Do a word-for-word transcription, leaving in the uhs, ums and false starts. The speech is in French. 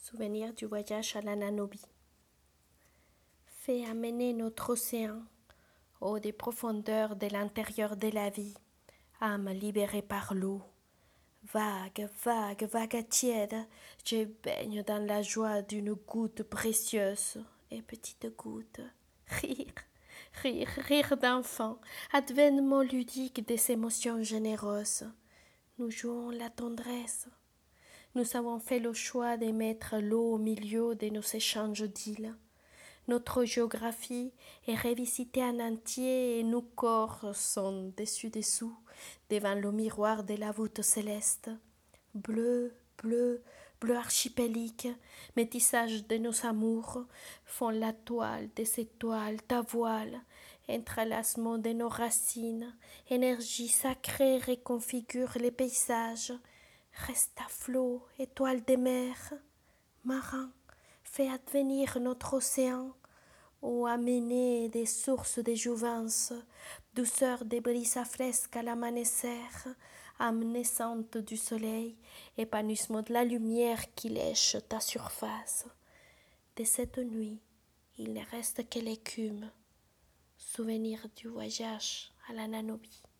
Souvenir du voyage à la Nanobie. Fais amener notre océan aux des profondeurs de l'intérieur de la vie, âme libérée par l'eau. Vague, vague, vague tiède, je baigne dans la joie d'une goutte précieuse et petite goutte. Rire, rire, rire d'enfant, advénement ludique des émotions généreuses. Nous jouons la tendresse. Nous avons fait le choix de mettre l'eau au milieu de nos échanges d'îles. Notre géographie est revisitée en entier et nos corps sont dessus-dessous devant le miroir de la voûte céleste. Bleu, bleu, bleu archipélique, métissage de nos amours, font la toile des étoiles, ta voile, entrelacement de nos racines, énergie sacrée reconfigure les paysages. Reste à flot, étoile des mers, marin, fais advenir notre océan, ô amener des sources de jouvence, douceur des brises fresques à l'amancer, âme naissante du soleil, épanouissement de la lumière qui lèche ta surface. De cette nuit, il ne reste que l'écume, souvenir du voyage à la Nanobie.